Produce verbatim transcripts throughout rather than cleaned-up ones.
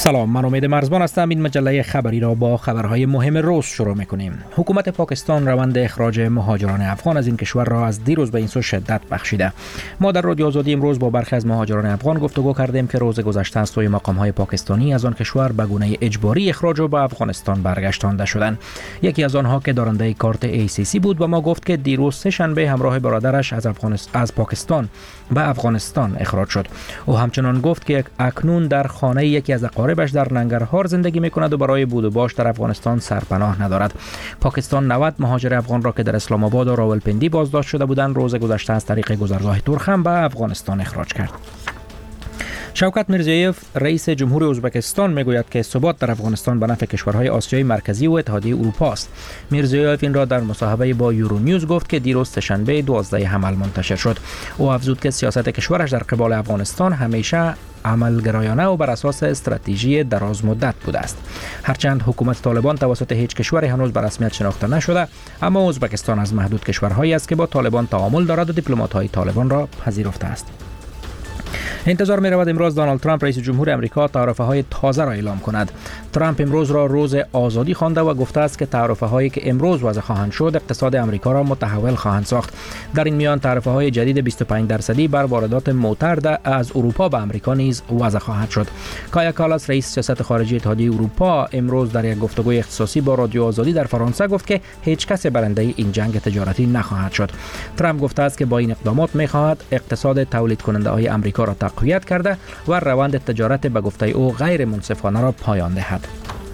سلام، من امید مرزبان هستم. این مجله خبری را با خبرهای مهم روز شروع می‌کنیم. حکومت پاکستان روند اخراج مهاجران افغان از این کشور را از دیروز به این سو شدت بخشیده. ما در رادیو آزادی امروز با برخی از مهاجران افغان گفتگو کردیم که روز گذشته از سوی مقام‌های پاکستانی از آن کشور به گونه اجباری اخراج و به افغانستان برگشتانده شدند. یکی از آنها که دارنده کارت ای سی سی بود و ما گفت که دیروز سه شنبه همراه برادرش از افغانستان از پاکستان به افغانستان اخراج شد. او همچنان گفت که اکنون در خانه یکی از اقاربش در ننگرهار زندگی می‌کند و برای بود و باش در افغانستان سرپناه ندارد. پاکستان نود مهاجر افغان را که در اسلام آباد و راولپندی بازداشت شده بودند روز گذشته از طریق گذرگاه تورخم به افغانستان اخراج کرد. شوکت میرزیویف رئیس جمهور ازبکستان میگوید که ثبات در افغانستان به نفع کشورهای آسیای مرکزی و اتحادیه اروپا است. میرزیویف این را در مصاحبه با یورو نیوز گفت که دیروز سه‌شنبه دوازده حمل منتشر شد. او افزود که سیاست کشورش در قبال افغانستان همیشه عملگرایانه و بر اساس استراتژی دراز مدت بوده است. هرچند حکومت طالبان توسط هیچ کشوری هنوز به رسمیت شناخته نشده، اما ازبکستان از محدود کشورهایی است که با طالبان تعامل دارد و دیپلمات‌های طالبان را پذیرفته است. انتظار می رود امروز دونالد ترامپ رئیس جمهور امریکا تعرفه های تازه را اعلام کند. ترامپ امروز را روز آزادی خوانده و گفته است که تعرفه هایی که امروز وضع خواهند شد اقتصاد امریکا را متحول خواهند ساخت. در این میان تعرفه های جدید بیست و پنج درصدی بر واردات موتر از اروپا به امریکا نیز وضع خواهد شد. کایا کالاس رئیس سیاست خارجی اتحادیه اروپا امروز در یک گفتگوی اختصاصی با رادیو آزادی در فرانسه گفت که هیچ کس برنده این جنگ تجارتی نخواهد شد. ترامپ گفته است که با این اقدامات می خواهد اقتصاد تولید کننده های امریکا را تقویت کرده و روند تجارت به گفته او غیر منصفانه را پایان دهد.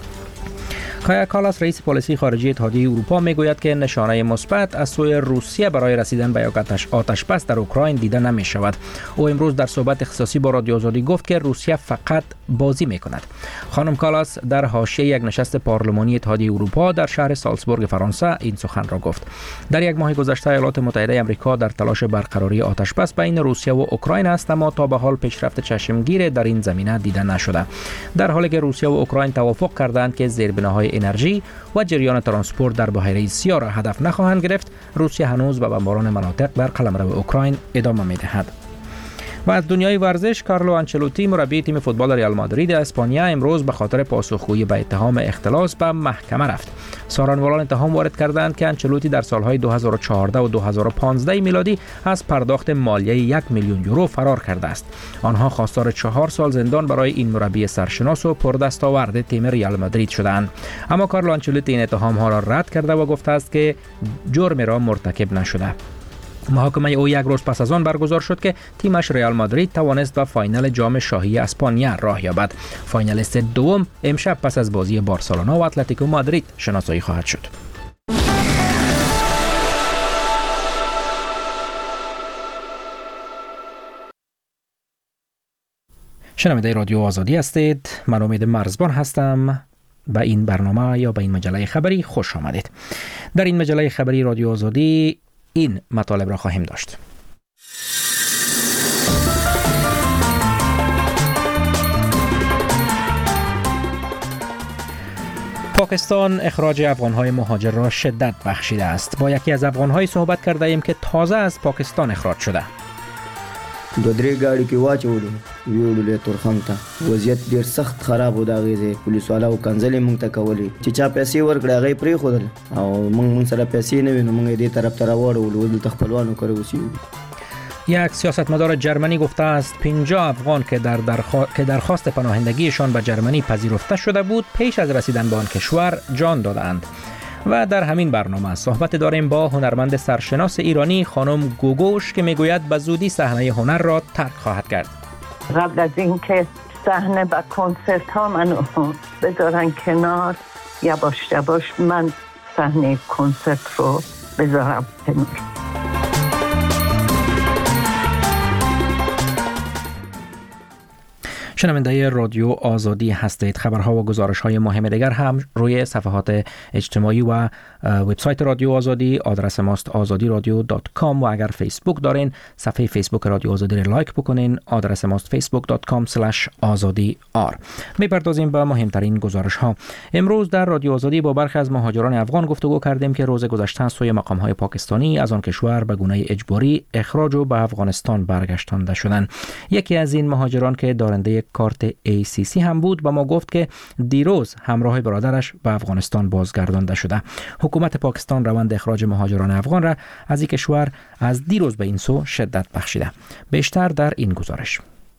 کایا کالاس رئیس پالیسی خارجی اتحادیه اروپا میگوید که نشانه مثبت از سوی روسیه برای رسیدن به یک آتش بس در اوکراین دیده نمی شود. او امروز در صحبت اختصاصی با رادیو آزادی گفت که روسیه فقط بازی می کند. خانم کالاس در حاشیه یک نشست پارلمانی اتحادیه اروپا در شهر سالزبورگ فرانسه این سخن را گفت. در یک ماه گذشته ایالات متحده آمریکا در تلاش برقراری آتش بس بین روسیه و اوکراین است، اما تا به حال پیشرفت چشمگیر در این زمینه دیده نشده. در حالی که روسیه و اوکراین توافق کردند که زیربناهای انرژی و جریان ترانسپورت در بحیره سیاه را هدف نخواهند گرفت، روسیه هنوز به بمباران مناطق در قلمرو اوکراین ادامه می‌دهد. و از دنیای ورزش، کارلو آنچلوتی مربی تیم فوتبال ریال مادرید اسپانیا امروز به خاطر پاسخگویی به اتهام اختلاس به محکمه رفت. سارنوالان اتهام وارد کردند که آنچلوتی در سالهای دو هزار و چهارده و دو هزار و پانزده میلادی از پرداخت مالیه یک میلیون یورو فرار کرده است. آنها خواستار چهار سال زندان برای این مربی سرشناس و پردستاورد تیم ریال مادرید شدند. اما کارلو آنچلوتی این اتهام ها را رد کرده و گفته است که جرم را مرتکب نشده. محاکمه او یک روز پس از آن برگزار شد که تیمش ریال مادرید توانست به فاینال جام شاهی اسپانیا راه یابد. فاینالیست دوم امشب پس از بازی بارسلونا و اتلتیکو مادرید شناسایی خواهد شد. شنونده رادیو آزادی هستید. من امید مرزبان هستم. به این برنامه یا به این مجله خبری خوش آمدید. در این مجله خبری رادیو آزادی این مطالب را خواهیم داشت. پاکستان اخراج افغان‌های مهاجر را شدت بخشیده است. با یکی از افغان‌های صحبت کرده ایم که تازه از پاکستان اخراج شده. دو درې ګاډي کې واچولو ویوړلې تورخم ته وضعیت ډیر سخت خراب و. دا غیزه پولیس والا او کنځلې مونږ ته کولې چې چا پیسې ورکړه هغه پرې خودل او مونږ مونږ سره پیسې نه وینم. مونږ دې طرف ته راوړو ول تخپلوانو کړو وسی. یک سیاستمدار جرمنی گفته است پنجاه افغان که در درخوا... که درخواست پناهندگیشان به جرمنی پذیرفته شده بود پیش از رسیدن به آن کشور جان دادند. و در همین برنامه صحبت داریم با هنرمند سرشناس ایرانی خانم گوگوش که میگوید به زودی صحنه هنر را ترک خواهد کرد. قبل از اینکه صحنه و کنسرت ها منو بذارن کنار، یواش یواش من صحنه کنسرت رو بذارم کنار. شنونده رادیو آزادی هستید. خبرها و گزارش‌های مهم دیگر هم روی صفحات اجتماعی و وبسایت رادیو آزادی، آدرس ماست آزادی رادیو دات کام و اگر فیسبوک دارین صفحه فیسبوک رادیو آزادی را لایک بکنین. آدرس ماست فیسبوک دات کام اسلش آزادی آر. می‌پردازیم به مهمترین گزارش‌ها. امروز در رادیو آزادی با برخی از مهاجران افغان گفتگو کردیم که روز گذشته سوی مقام‌های پاکستانی از آن کشور به گونه اجباری اخراج و به افغانستان برگشتانده شدند. یکی از این مهاجران که دارنده کارت ای سی سی هم بود و ما گفت که دیروز همراه برادرش به افغانستان بازگردانده شده. حکومت پاکستان روند اخراج مهاجران افغان را از این کشور از دیروز به این سو شدت بخشیده. بیشتر در این گزارش.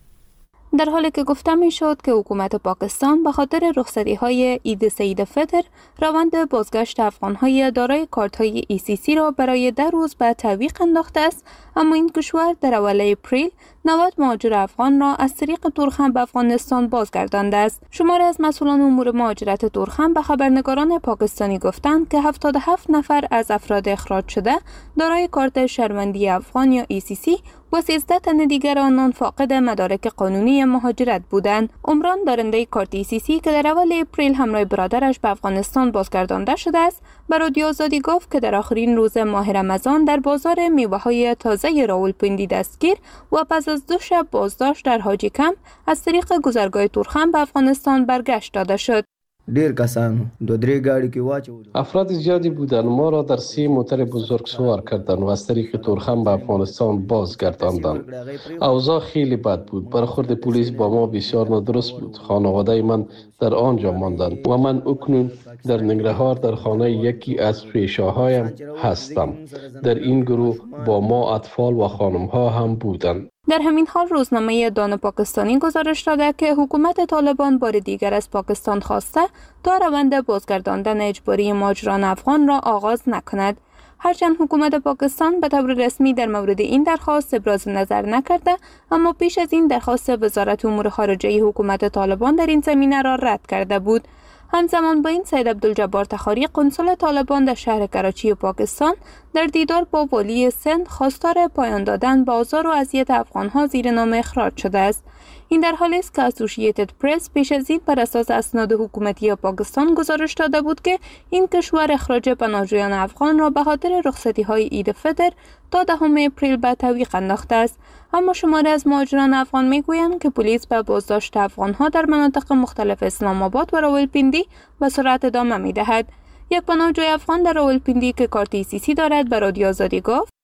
در حالی که گفته می شد که حکومت پاکستان به خاطر رخصتی های عید سید فطر روند بازگشت افغان های دارای کارت های ای سی سی را برای ده روز به تعویق انداخته است، اما این کشور در اول اپریل نود مهاجر افغان را از طریق تورخم به افغانستان بازگردانده است. شماری از مسئولان امور مهاجرت تورخم به خبرنگاران پاکستانی گفتند که هفتاد و هفت نفر از افراد اخراج شده دارای کارت شهروندی افغان یا ای سی سی و سیزده تن دیگر آنان فاقد مدارک قانونی مهاجرت بودند. عمران دارنده کارت ای سی سی که در اول اپریل همراه برادرش به افغانستان بازگردانده شده است، به رادیو آزادی گفت که در آخرین روز ماه رمضان در بازار میوه‌های تازه راولپنڈی دستگیر و پس از دو شب بازداشت در حاجی کمپ از طریق گذرگاه تورخم به افغانستان برگشت داده شد. ډیر کسانو دو درې گاڑی کې واچول. افراد زیادی بودند. ما را در سی موتر بزرگ سوار کردند و از طریق تورخم به افغانستان بازگرداندند. اوضاع خیلی بد بود. برخورد پلیس با ما بسیار نادرست بود. خانواده من در آنجا ماندند و من اکنون در ننگرهار در خانه یکی از پیشاهایم هستم. در این گروه با ما اطفال و خانم‌ها هم بودند. در همین حال روزنامه دان پاکستانی گزارش داده که حکومت طالبان بار دیگر از پاکستان خواسته تا روند بازگرداندن اجباری مهاجران افغان را آغاز نکند. هرچند حکومت پاکستان به طور رسمی در مورد این درخواست ابراز نظر نکرده، اما پیش از این درخواست وزارت امور خارجه حکومت طالبان در این زمینه را رد کرده بود. همزمان با این سید عبدالجبار تخاری قنصل طالبان در شهر کراچی پاکستان در دیدار با والی سند خواستار پایان دادن به آزار و اذیت افغان‌ها زیر نام اخراج شده است. این در حالی است که اسوسییتد پرس پیش از این بر اساس اسناد حکومتی پاکستان گزارش داده بود که این کشور اخراج پناهجویان افغان را به خاطر رخصتی‌های عید فطر تا دهم اپریل به تعویق انداخته است. اما شماری از مهاجران افغان میگویند که پلیس به بازداشت افغان‌ها در مناطق مختلف اسلام آباد و راولپنڈی به سرعت ادامه می‌دهد. یک پناهجوی افغان در راولپنڈی که کارت ای سی سی دارد به رادیو آزادی گفت: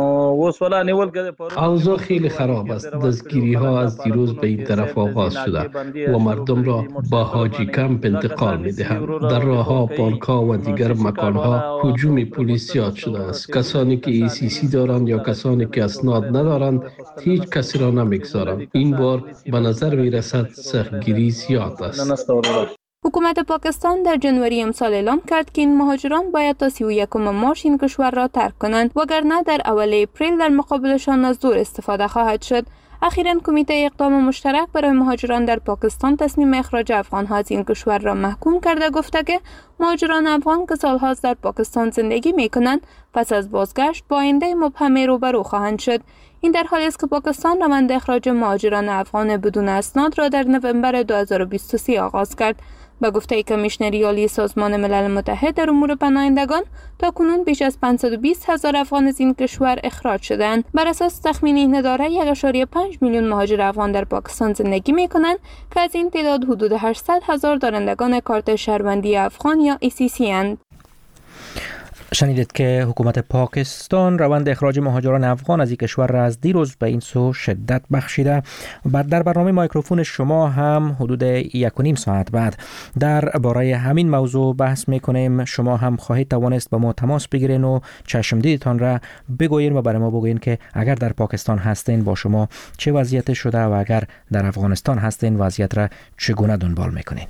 اوضاع خیلی خراب است. دستگیری ها از دیروز به این طرف آغاز شده و مردم را با حاجی کمپ انتقال می دهند. در راه ها، پارک ها و دیگر مکان ها هجوم پلیس زیاد شده است. کسانی که ای سی سی دارند یا کسانی که اسناد ندارند هیچ کسی را نمیگذارند. این بار به نظر می رسد سختگیری زیاد است. حکومت پاکستان در جنوری امسال اعلام کرد که این مهاجران باید تا سی و یکم مارس این کشور را ترک کنند، وگرنه در اول اپریل در مقابلشان از زور استفاده خواهد شد. اخیراً کمیته اقدام مشترک برای مهاجران در پاکستان تصمیم اخراج افغان‌ها از این کشور را محکوم کرده، گفته که مهاجران افغان که سال‌هاست در پاکستان زندگی می‌کنند پس از بازگشت با آینده مبهمی روبرو خواهند شد. این در حالی است که پاکستان روند اخراج مهاجران افغان بدون اسناد را در نوامبر دو هزار و بیست و سه آغاز کرد. به گفته کمیشنری عالی سازمان ملل متحد در امور پناهندگان، تا کنون بیش از پانصد و بیست هزار افغان از این کشور اخراج شدند. بر اساس تخمین این اداره یک ممیز پنج میلیون مهاجر افغان در پاکستان زندگی می‌کنند که از این تعداد حدود هشتصد هزار دارندگان کارت شهروندی افغان یا ای سی سی اند. شنیدید که حکومت پاکستان روند اخراج مهاجران افغان از این کشور را از دیروز به این سو شدت بخشیده. بعد در برنامه مایکروفون شما هم حدود یک و نیم ساعت بعد در باره همین موضوع بحث میکنیم. شما هم خواهید توانست با ما تماس بگیرین و چشمدیدتان را بگویین و برای ما بگویین که اگر در پاکستان هستین با شما چه وضعیت شده و اگر در افغانستان هستین وضعیت را چگونه دنبال میکنین.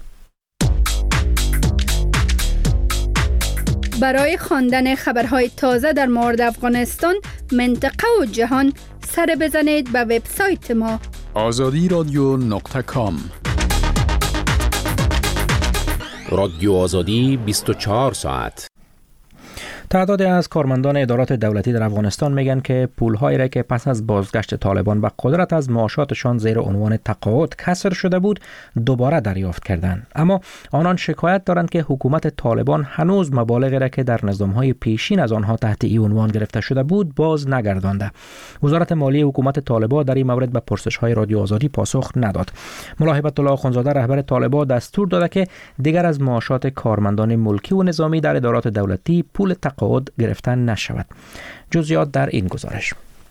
برای خواندن خبرهای تازه در مورد افغانستان، منطقه و جهان سر بزنید به وبسایت ما آزادی رادیو نقطه کام. رادیو آزادی بیست و چهار ساعت. تعدادی از کارمندان ادارات دولتی در افغانستان میگن که پول‌هایی را که پس از بازگشت طالبان به قدرت از معاشاتشان زیر عنوان تقاعد کسر شده بود دوباره دریافت کردند، اما آنان شکایت دارند که حکومت طالبان هنوز مبالغی را که در نظام‌های پیشین از آنها تحت این عنوان گرفته شده بود باز نگردانده. وزارت مالیه حکومت طالبان در این مورد به پرسش‌های رادیو آزادی پاسخ نداد. ملا هیبت الله اخوندزاده رهبر طالبان دستور داده که دیگر از معاشات کارمندان ملکی و نظامی در ادارات دولتی پول تقاعد گرفتن نشود. جزئیات در این گزارش.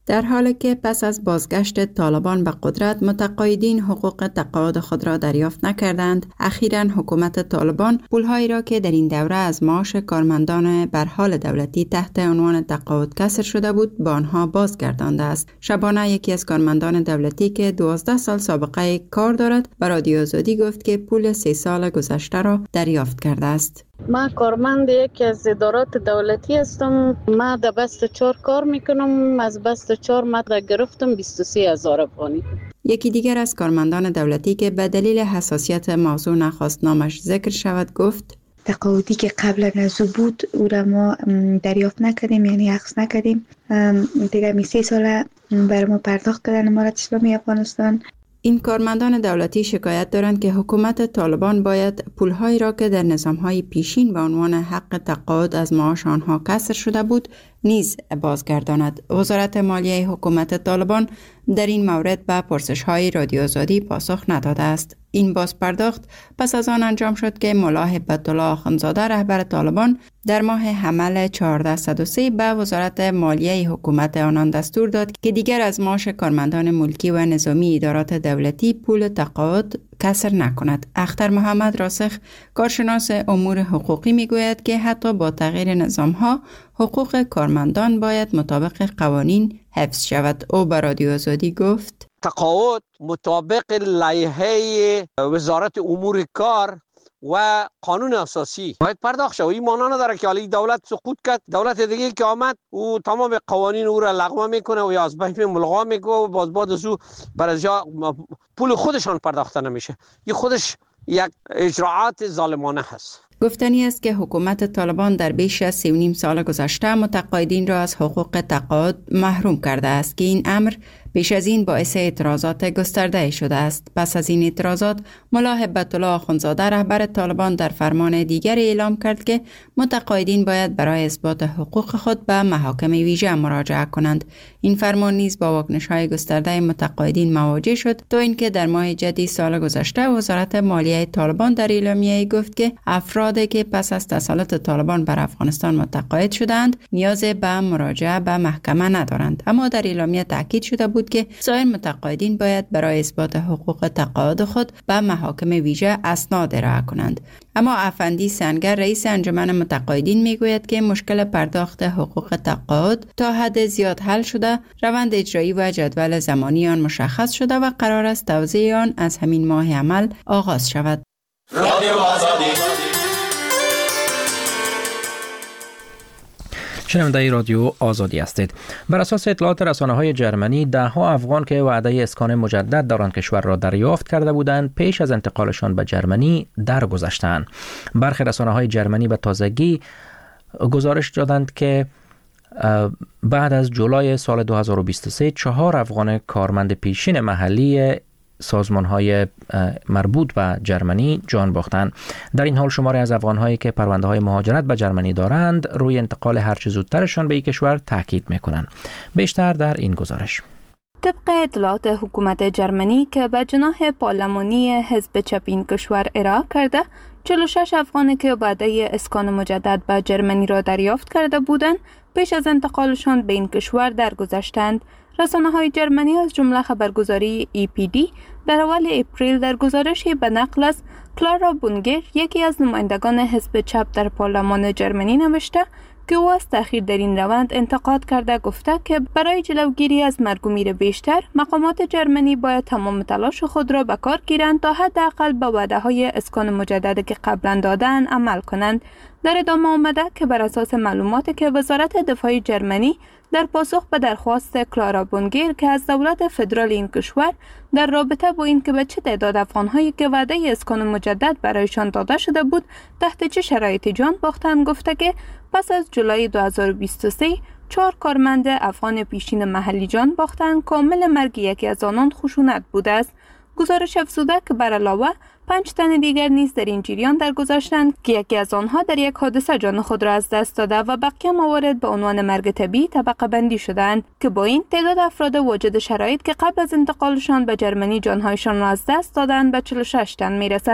در حالی که پس از بازگشت طالبان به قدرت متقاعدین حقوق تقاعد خود را دریافت نکردند، اخیراً حکومت طالبان پولهایی را که در این دوره از معاش کارمندان برحال دولتی تحت عنوان تقاعد کسر شده بود به آنها بازگردانده است. شبانه یکی از کارمندان دولتی که دوازده سال سابقه کار دارد به رادیو آزادی گفت که پول سه سال گذشته را دریافت کرده است. ما کارمند یکی از ادارات دولتی هستم. ما در بست چهار کار میکنم. از بست چهار ما گرفتم بیست و سه هزار افغانی. یکی دیگر از کارمندان دولتی که به دلیل حساسیت موضوع نخواست نامش ذکر شود گفت: تقاعدی که قبل از بود او را ما دریافت نکردیم، یعنی اخذ نکردیم. دیگه می سه ساله برای ما پرداخت کردن امارت اسلامی افغانستان. این کارمندان دولتی شکایت دارند که حکومت طالبان باید پولهایی را که در نظامهای پیشین به عنوان حق تقاعد از معاش آنها کسر شده بود نیز بازگرداند. وزارت مالیه حکومت طالبان در این مورد به پرسش‌های رادیو آزادی پاسخ نداده است. این بازپرداخت پس از آن انجام شد که ملا هیبت الله آخوندزاده رهبر طالبان در ماه حمل چهارده صد و سه به وزارت مالیه حکومت آنان دستور داد که دیگر از معاش کارمندان ملکی و نظامی ادارات دولتی پول تقاعد کسر نکند. اختر محمد راسخ کارشناس امور حقوقی میگوید که حتی با تغییر نظام‌ها حقوق کارمندان باید مطابق قوانین حفظ شود. او به رادیو آزادی گفت: تقاعد مطابق لایحه وزارت امور کار و قانون اساسی باید پرداخت شود. این معنا نداره که حالی دولت سقوط کرد، دولت دیگه که آمد او تمام قوانین او را لغو میکنه و یا از بین ملغا میکنه و باز بعد از او برای جا پول خودشان پرداخته نمیشه. این خودش یک اجراعات ظالمانه هست. گفتنی است که حکومت طالبان در بیش از سی و نیم سال گذشته متقاعدین را از حقوق تقاعد محروم کرده است که این امر پیش از این باعث اعتراضات گسترده شده است. پس از این اعتراضات ملا هیبت الله آخوندزاده رهبر طالبان در فرمان دیگر اعلام کرد که متقاعدین باید برای اثبات حقوق خود به محاکم ویژه مراجعه کنند. این فرمان نیز با واکنش‌های گسترده متقاعدین مواجه شد تا اینکه در ماه جدی سال گذشته وزارت مالیه طالبان در اعلامیه گفت که افرادی که پس از تسلط طالبان بر افغانستان متقاعد شدند نیاز به مراجعه به محکمه ندارند. اما در اعلامیه تاکید شده بود که سایر متقاعدین باید برای اثبات حقوق تقاعد خود به محاکم ویژه اسناد ارائه کنند. اما افندی سنگر رئیس انجمن متقاعدین میگوید که مشکل پرداخت حقوق تقاعد تا حد زیاد حل شده، روند اجرایی و جدول زمانی آن مشخص شده و قرار است توزیع آن از همین ماه عمل آغاز شود. رادیو آزادی شنونده رادیو آزادی هستید. بر اساس اطلاعات رسانه‌های جرمنی، ده ها افغان که وعده اسکان مجدد در آن کشور را دریافت کرده بودند، پیش از انتقالشان به جرمنی درگذشتند. برخی رسانه‌های جرمنی به تازگی گزارش دادند که بعد از جولای سال دو هزار و بیست و سه چهار افغان کارمند پیشین محلی سازمان‌های مربوط به جرمنی جان باختند. در این حال شماری از افغان‌هایی که پرونده‌های مهاجرت به جرمنی دارند روی انتقال هر چه زودترشان به این کشور تاکید می‌کنند. بیشتر در این گزارش. طبق اطلاعات حکومت جرمنی که به جناح پارلمانی حزب چپ این کشور ارائه کرده، چهل و شش افغانی که وعده اسکان مجدد به جرمنی را دریافت کرده بودند، پیش از انتقالشان به این کشور درگذشتند. رسانه‌های جرمنی از جمله خبرگزاری ای پی دی در اول اپریل در گزارشی به نقل از کلارا بونگر، یکی از نمایندگان حزب چپ در پارلمان جرمنی، نوشته که او از تأخیر در این روند انتقاد کرده گفته که برای جلوگیری از مرگ و میر بیشتر، مقامات جرمنی باید تمام تلاش خود را به کار گیرند تا حداقل به وعده‌های اسکان مجدد که قبلا دادن عمل کنند. در ادامه آمده که بر اساس معلوماتی که وزارت دفاع جرمنی در پاسخ به درخواست کلارا بونگر که از دولت فدرال این کشور در رابطه با این که به چه تعداد افغان‌هایی که وعده اسکان مجدد برایشان داده شده بود تحت چه شرایطی جان باختند، گفته که پس از جولای دو هزار و بیست و سه چهار کارمند افغان پیشین محلی جان باختند. کامل مرگ یکی از آنان خشونت بوده است. گزارش افزوده که بر علاوه پنج تن دیگر نیز در این جریان درگذشتند که یکی از آنها در یک حادثه جان خود را از دست داده و بقیه موارد به عنوان مرگ طبیعی طبقه بندی شدند که با این تعداد افراد واجد شرایط که قبل از انتقالشان به جرمنی جانهایشان را از دست دادند به چهل و شش تن میرسد.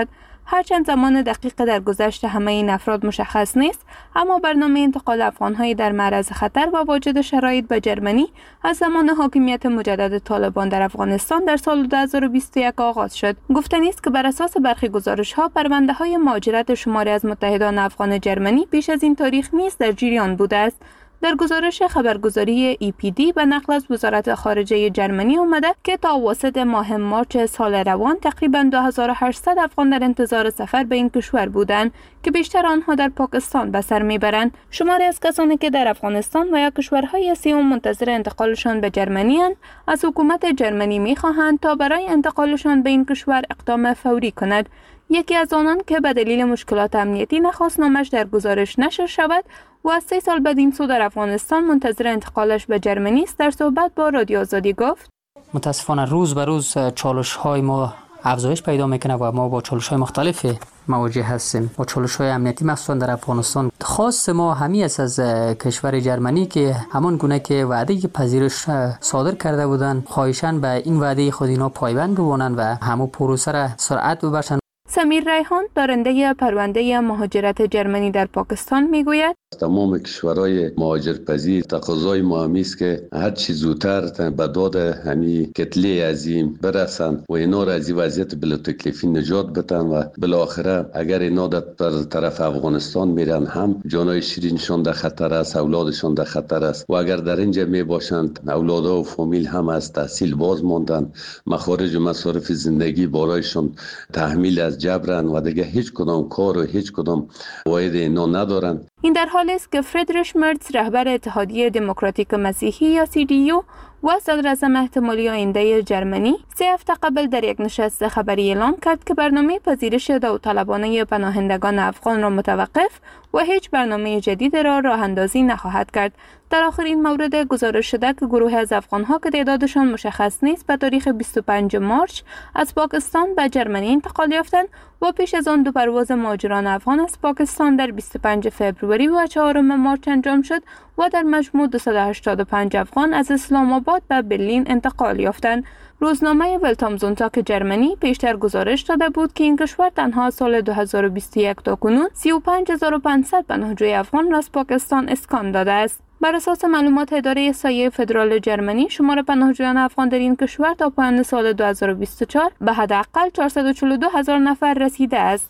هرچند زمان دقیق در گذشت همه این افراد مشخص نیست، اما برنامه انتقال افغان‌های در معرض خطر با وجود شرایط به جرمنی از زمان حاکمیت مجدد طالبان در افغانستان در سال دو هزار و بیست و یک آغاز شد. گفتنی است که بر اساس برخی گزارش‌ها پرونده‌های مهاجرت شماری از متحدان افغان جرمنی بیش از این تاریخ نیز در جریان بوده است. در گزارش خبرگزاری ای پی دی به نقل از وزارت خارجه جرمنی آمده که تا اواسط ماه مارچ سال روان تقریباً دو هزار و هشتصد افغان در انتظار سفر به این کشور بودند که بیشتر آنها در پاکستان به سر میبرند. شماری از کسانی که در افغانستان و یا کشورهای سوم منتظر انتقالشان به جرمنی اند، از حکومت جرمنی میخواهند تا برای انتقالشان به این کشور اقدام فوری کند. یکی از آنان که به دلیل مشکلات امنیتی نخواست نامش در گزارش نشر شود و از سه سال بعد این سو در افغانستان منتظر انتقالش به جرمنی است، در صحبت با رادیو آزادی گفت: متاسفانه روز به روز چالش های ما افزایش پیدا میکنه و ما با چالش های مختلف مواجه هستیم. با چالش های امنیتی مخصوصا در افغانستان. خواست ما همی است از کشور جرمنی که همان گونه که وعده پذیرش صادر کرده بودند، خواهشاً به این وعده خود اینا پایبند بمانند و همو پروسه را سرعت ببخشند. سمیر ریحان دارنده پرونده مهاجرت جرمنی در پاکستان میگوید: تمام کشورهای مهاجرپذیر تقاضای ما همی است که هر چی زودتر به داد همین کتله عظیم برسند و اینا را از این وضعیت بلا تکلیفی نجات بدن و بالاخره اگر اینا در طرف افغانستان میرن هم جانای شیرینشان در خطر است، اولادشان در خطر است و اگر در اینجا می باشند اولادها و فامیل هم از تحصیل باز ماندن، مخارج و مصارف زندگی برایشان تحمیل از جبران و دیگه هیچ کدام کار و هیچ کدام واحد اینا ندارن. این در حالی است که فریدریش مرتز رهبر اتحادیه دموکراتیک مسیحی یا سی دی یو و صدر اعظم احتمالی آینده جرمنی سه هفته قبل در یک نشست خبری اعلام کرد که برنامه پذیرش داوطلبانه پناهندگان افغان را متوقف و هیچ برنامه جدید را راه اندازی نخواهد کرد. در آخرین مورد گزارش شده که گروهی از افغان‌ها که تعدادشان مشخص نیست به تاریخ بیست و پنجم مارچ از پاکستان به جرمنی انتقال یافتند و پیش از آن دو پرواز مهاجران افغان از پاکستان در بیست و پنجم فوریه و چهارم مارچ انجام شد و در مجموع دویست و هشتاد و پنج افغان از اسلام آباد به برلین انتقال یافتند. روزنامه ولتامزونتاگ جرمنی پیشتر گزارش داده بود که این کشور تنها سال دو هزار و بیست و یک تا کنون سی و پنج هزار و پانصد پناهجوی افغان را از پاکستان اسکان داده است. بر اساس معلومات اداره سایه فدرال جرمنی، شمار پناهجویان افغان در این کشور تا پایان سال دو هزار و بیست و چهار به حداقل چهارصد و چهل و دو هزار نفر رسیده است.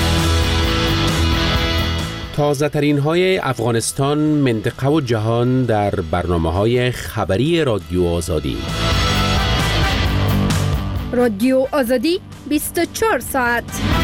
تازه ترین های افغانستان، منطقه و جهان در برنامه های خبری رادیو آزادی. رادیو آزادی بیست و چهار ساعت.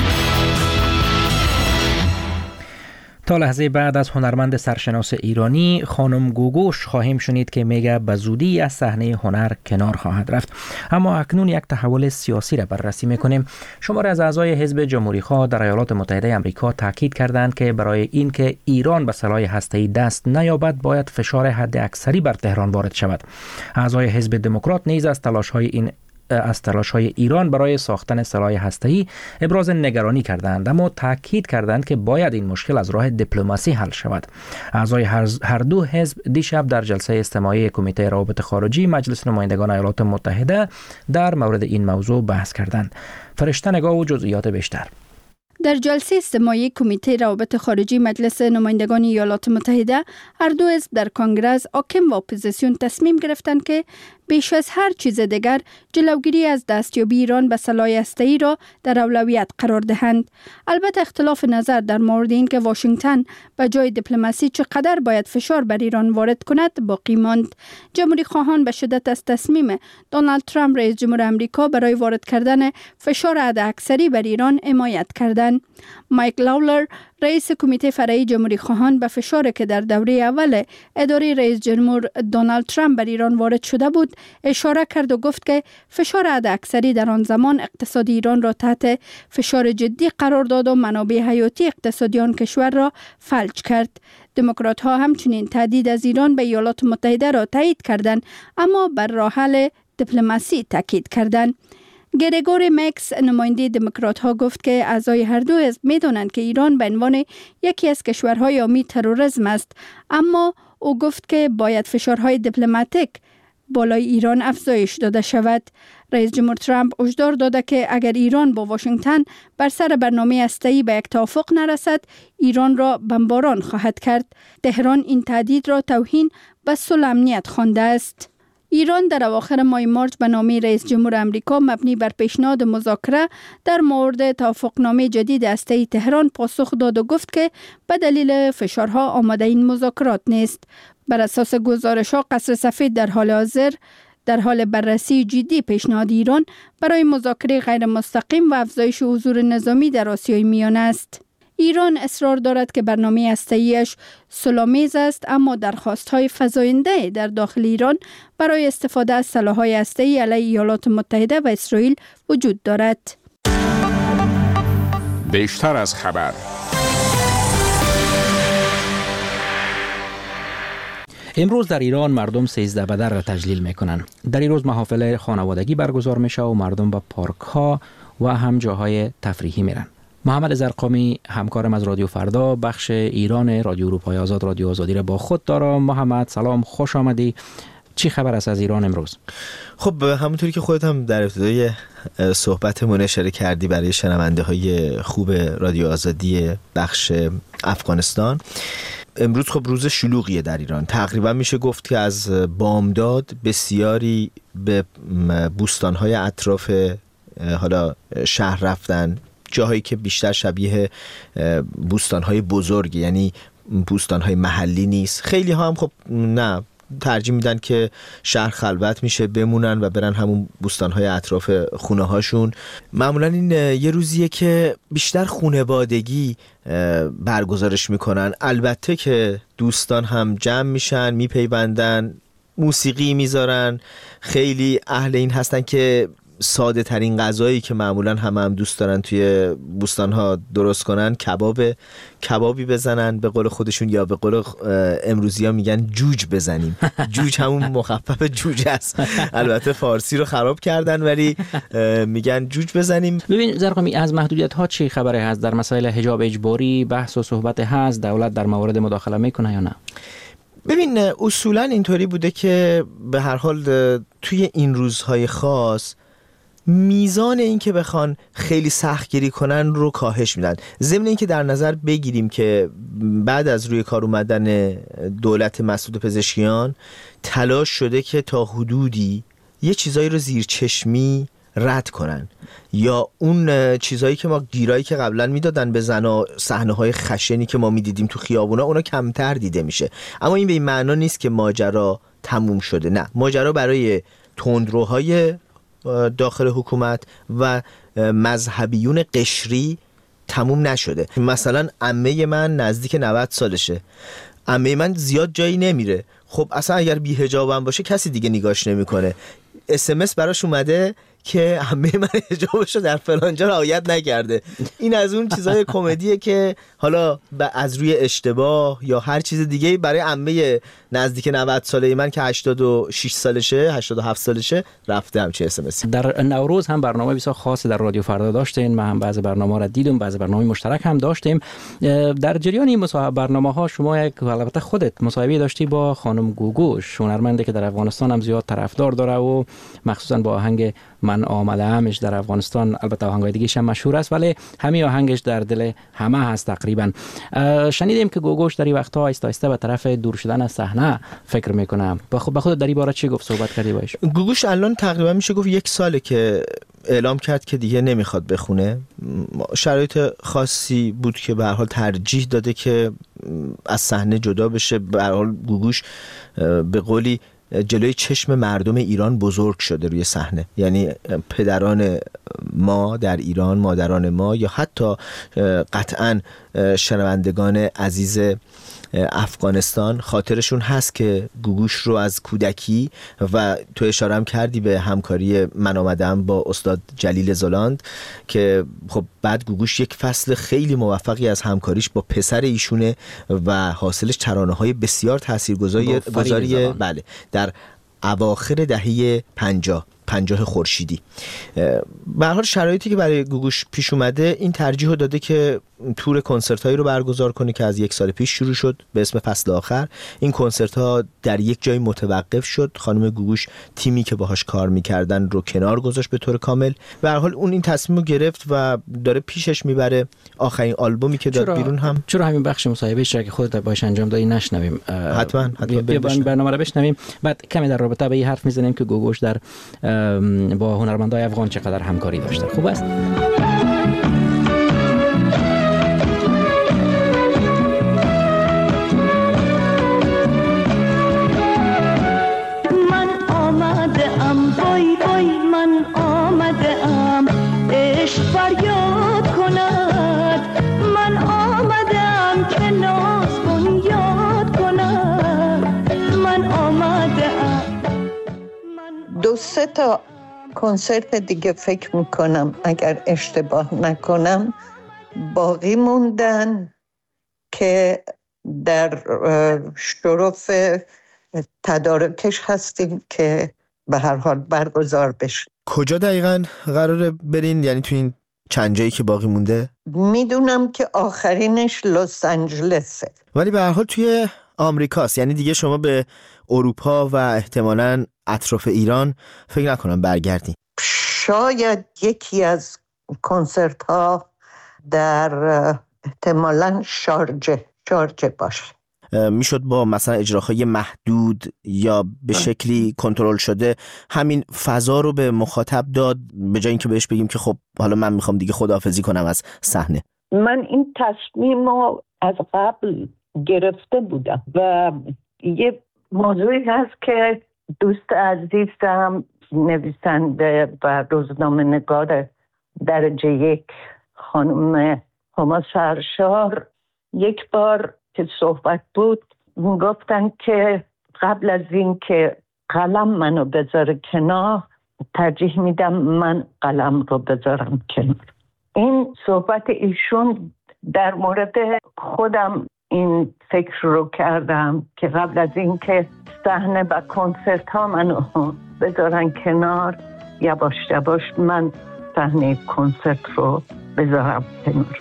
تا لحظه بعد از هنرمند سرشناس ایرانی خانم گوگوش خواهیم شنید که میگه به زودی از صحنه هنر کنار خواهد رفت. اما اکنون یک تحول سیاسی را بررسی میکنیم. شماری از اعضای حزب جمهوری‌خواه در ایالات متحده آمریکا تاکید کردند که برای اینکه ایران به سلاح هسته‌ای دست نیابد باید فشار حداکثری بر تهران وارد شود. اعضای حزب دموکرات نیز از تلاش‌های این از تلاش‌های ایران برای ساختن سلاح هسته‌ای ابراز نگرانی کردند، اما تاکید کردند که باید این مشکل از راه دیپلماسی حل شود. اعضای هر دو حزب دیشب در جلسه اجتماعی کمیته روابط خارجی مجلس نمایندگان ایالات متحده در مورد این موضوع بحث کردند. فرشته نگاه و جزئیات بیشتر. در جلسه اجتماعی کمیته روابط خارجی مجلس نمایندگان ایالات متحده، هر دو حزب در کنگره حاکم و اپوزیسیون تصمیم گرفتند که بیش از هر چیز دیگر جلوگیری از دستیابی ایران به سلاح هسته‌ای را در اولویت قرار دهند. البته اختلاف نظر در مورد این که واشنگتن به جای دیپلماسی چقدر باید فشار بر ایران وارد کند باقی ماند. جمهوری خواهان به شدت از تصمیم دونالد ترامپ رئیس جمهور آمریکا برای وارد کردن فشار حداکثری بر ایران حمایت کردند. مایک لاولر رئیس کمیته فرعی جمهوری خواهان به فشاری که در دوره اول اداره رئیس جمهور دونالد ترامپ بر ایران وارد شده بود اشاره کرد و گفت که فشار حداکثری در آن زمان اقتصاد ایران را تحت فشار جدی قرار داد و منابع حیاتی اقتصادی آن کشور را فلج کرد. دموکرات ها همچنین تهدید از ایران به ایالات متحده را تایید کردند، اما بر راه حل دیپلماسی تاکید کردند. گریگوری مکس نماینده دموکرات ها گفت که اعضای هر دو حزب می‌دانند که ایران به عنوان یکی از کشورهای حامی تروریسم است، اما او گفت که باید فشارهای دیپلماتیک بالای ایران افزایش داده شود. رئیس جمهور ترامپ هشدار داده که اگر ایران با واشنگتن بر سر برنامه هسته‌ای به یک توافق نرسد، ایران را بمباران خواهد کرد. تهران این تهدید را توهین به صلح امنیت خوانده است. ایران در اواخر ماه مارس به نامه رئیس جمهور آمریکا مبنی بر پیشنهاد مذاکره در مورد توافقنامه جدید هسته‌ای تهران پاسخ داد و گفت که به دلیل فشارها آماده این مذاکرات نیست. بر اساس گزارش‌ها قصر سفید در حال حاضر در حال بررسی جدی پیشنهاد ایران برای مذاکره غیر مستقیم و افزایش حضور نظامی در آسیای میانه است. ایران اصرار دارد که برنامه هسته‌ایش صلح‌آمیز است، اما درخواست‌های فزاینده در داخل ایران برای استفاده از سلاح‌های هسته‌ای علیه ایالات متحده و اسرائیل وجود دارد. بیشتر از خبر. امروز در ایران مردم سیزده بدر را تجلیل میکنن. در این روز محافل خانوادگی برگزار میشه و مردم به پارک ها و هم جاهای تفریحی میرن. محمد زرقامی همکارم از رادیو فردا بخش ایران رادیو اروپای آزاد رادیو آزادی را با خود دارم. محمد سلام، خوش آمدی. چی خبر است از ایران امروز؟ خب همونطوری که خودت هم در ابتدای صحبتمون اشاره کردی برای شنونده های خوب رادیو آزادی بخش افغانستان، امروز خب روز شلوغیه در ایران. تقریبا میشه گفت که از بامداد بسیاری به بوستان‌های اطراف حالا شهر رفتن، جاهایی که بیشتر شبیه بوستان‌های بزرگ، یعنی بوستان‌های محلی نیست. خیلی ها هم خب نه، ترجیح میدن که شهر خلوت میشه بمونن و برن همون بوستان‌های اطراف خونه هاشون. معمولا این یه روزیه که بیشتر خانوادگی برگزارش میکنن. البته که دوستان هم جمع میشن، میپیوندن، موسیقی میذارن. خیلی اهل این هستن که ساده ترین غذایی که معمولا همه هم دوست دارن توی بوستان ها درست کنن، کباب کبابی بزنن به قول خودشون، یا به قول امروزی ها میگن جوج بزنیم. جوج همون مخفف جوج است. البته فارسی رو خراب کردن ولی میگن جوج بزنیم. ببین زرقامی، از محدودیت ها چی خبره هست؟ در مسائل حجاب اجباری بحث و صحبت هست؟ دولت در مورد مداخله میکنه یا نه؟ ببین اصولا اینطوری بوده که به هر حال توی این روزهای خاص میزان این که بخوان خیلی سختگیری کنن رو کاهش میدن. ضمن این که در نظر بگیریم که بعد از روی کار اومدن دولت مسعود پزشکیان تلاش شده که تا حدودی یه چیزایی رو زیر چشمی رد کنن، یا اون چیزایی که ما گیرایی که قبلا میدادن به زنا، صحنه‌های خشنی که ما میدیدیم تو خیابونا، اونا کمتر دیده میشه. اما این به این معنا نیست که ماجرا تموم شده. نه، ماجرا برای تندروهای داخل حکومت و مذهبیون قشری تموم نشده. مثلا عمه من نزدیک نود سالشه، عمه من زیاد جایی نمیره. خب اصلا اگر بی حجابم باشه کسی دیگه نگاش نمیکنه. اس ام اس براش اومده که عمه من حجابشو در فلان جا رعایت نکرده. این از اون چیزای کمدیه که حالا از روی اشتباه یا هر چیز دیگه برای عمه نزدیک نود ساله من که هشتاد و شش سالشه، هشتاد و هفت سالشه رفته همچه اس ام اس. در نوروز هم برنامه بسیار خاصی در رادیو فردا داشتین. من هم بعضی برنامه را دیدم، بعضی برنامه مشترک هم داشتیم. در جریان این مصاحبه برنامه‌ها شما یک البته خودت مصاحبه داشتی با خانم گوگوش، هنرمندی که در افغانستان هم زیاد طرفدار داره و مخصوصا با آهنگ من آمده همش در افغانستان، البته آهنگای دیگه‌ش هم مشهور است ولی همین آهنگش در دل همه هست تقریبا. شنیدیم که گوگوش در این وقت‌ها آهسته آهسته به طرف دور شدن از صحنه فکر میکنه. به خود به خود در این باره چی گفت؟ صحبت کردی باش؟ گوگوش الان تقریبا میشه گفت یک ساله که اعلام کرد که دیگه نمیخواد بخونه. شرایط خاصی بود که به هر حال ترجیح داده که از صحنه جدا بشه. به هر حال گوگوش به قولی جلوی چشم مردم ایران بزرگ شده روی صحنه، یعنی پدران ما در ایران، مادران ما، یا حتی قطعاً شنوندگان عزیز افغانستان خاطرشون هست که گوگوش رو از کودکی، و تو اشاره هم کردی به همکاری من آمدم با استاد جلیل زلاند که خب بعد گوگوش یک فصل خیلی موفقی از همکاریش با پسر ایشونه و حاصلش ترانه‌های بسیار تاثیرگذاری بله در اواخر دهه پنجاه پنجاه خورشیدی. به هر حال شرایطی که برای گوگوش پیش اومده این ترجیح رو داده که تور کنسرت هایی رو برگزار کنه که از یک سال پیش شروع شد به اسم فصل آخر. این کنسرت ها در یک جای متوقف شد. خانم گوگوش تیمی که باهاش کار میکردن رو کنار گذاشت به طور کامل. به هر حال اون این تصمیم رو گرفت و داره پیشش میبره. آخرین آلبومی که داد بیرون هم چرا همین بخش مصاحبهش را که خودت باش انجام دادی نشنویم؟ حتما حتما برنامه رو بشنویم، بعد کمی در رابطه به این حرف میزنیم که گوگوش در با هنرمندای افغان چقدر همکاری داشته. خوب است؟ من آمده ام بای بای، من آمده ام عشق فریاد کند، من آمده ام که ناز بنیاد کند، من آمده ام. دو سه تا کنسرت دیگه فکر میکنم اگر اشتباه نکنم باقی موندن که در شرف تدارکش هستیم که به هر حال برگزار بشه. کجا دقیقاً قراره برین؟ یعنی تو این چند جایی که باقی مونده؟ میدونم که آخرینش لس آنجلسه، ولی به هر حال توی آمریکاست. یعنی دیگه شما به اروپا و احتمالاً اطراف ایران فکر نکنم برگردین. شاید یکی از کنسرت ها در احتمالاً شارجه شارجه باشه. میشد با مثلا اجراهای محدود یا به شکلی کنترل شده همین فضا رو به مخاطب داد، به جای اینکه بهش بگیم که خب حالا من میخوام دیگه خداحافظی کنم از صحنه؟ من این تصمیم رو از قبل گرفته بودم و یه موضوعی هست که دوست عزیزم نویسنده و روزنامه نگار درجه یک خانم هما سرشار یک بار که صحبت بود گفتن که قبل از این که قلم منو بذاره کنار ترجیح میدم من قلم رو بذارم کنار. این صحبت ایشون در مورد خودم این فکر رو کردم که قبل از این که صحنه و کنسرت ها منو بذارن کنار یواش یواش من صحنه کنسرت رو بذارم کنار.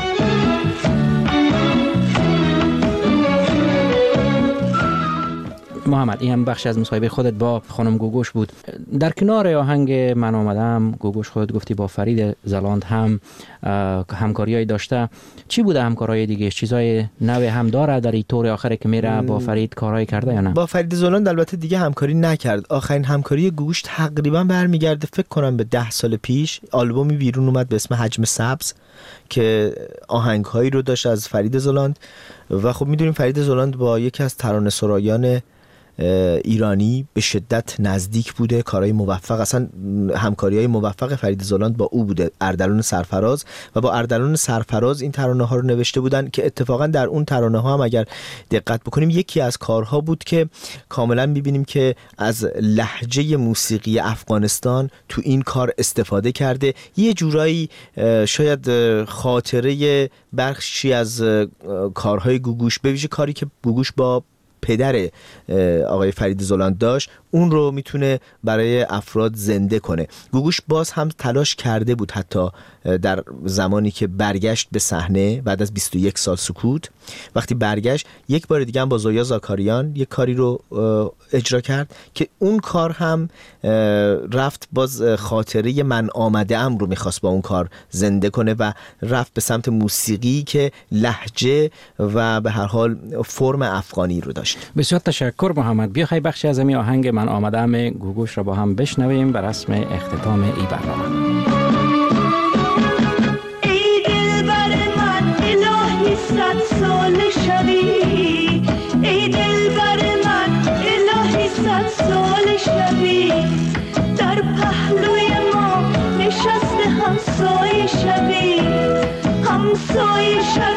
محمد، این هم بخش از مصاحبه خودت با خانم گوگوش بود. در کنار آهنگ من آمدم گوگوش خودت گفتی با فرید زلاند هم همکاریای داشته. چی بوده همکارای دیگه؟ چیزای نو هم داره در این طور آخره که میره با فرید کارهای کرده یا نه؟ با فرید زلاند البته دیگه همکاری نکرد. آخرین همکاری گوگوش تقریبا برمیگرده فکر کنم به ده سال پیش. آلبومی بیرون اومد به اسم حجم سبز که آهنگهایی رو داشت از فرید زلاند و خب میدونیم فرید زلاند با یکی از ترانه سرایان ایرانی به شدت نزدیک بوده. کارهای موفق، اصلا همکاری‌های موفق فرید زلاند با او بوده. اردلان سرفراز و با اردلان سرفراز این ترانه ها رو نوشته بودن که اتفاقا در اون ترانه ها هم اگر دقت بکنیم یکی از کارها بود که کاملا می‌بینیم که از لهجه موسیقی افغانستان تو این کار استفاده کرده. یه جورایی شاید خاطره بخشی از کارهای گوگوش، به ویژه کاری که گوگوش با پدر آقای فرید زلاند داشت، اون رو میتونه برای افراد زنده کنه. گوگوش باز هم تلاش کرده بود حتی در زمانی که برگشت به صحنه بعد از بیست و یک سال سکوت، وقتی برگشت یک بار دیگه هم با زویا زاکاریان یک کاری رو اجرا کرد که اون کار هم رفت باز خاطره من آمده ام رو میخواست با اون کار زنده کنه و رفت به سمت موسیقی که لهجه و به هر حال فرم افغانی رو داشت. بسیار تشکر محمد. بیا خیلی بخشی از این آهنگ من آمدم گوگوش را با هم بشنویم بر رسم اختتام این برنامه. ای دلبر من الهی صد سال شوی، ای دلبر من الهی صد سال شوی، در پهلوی ما نشسته همسایه شوی، همسایه شوی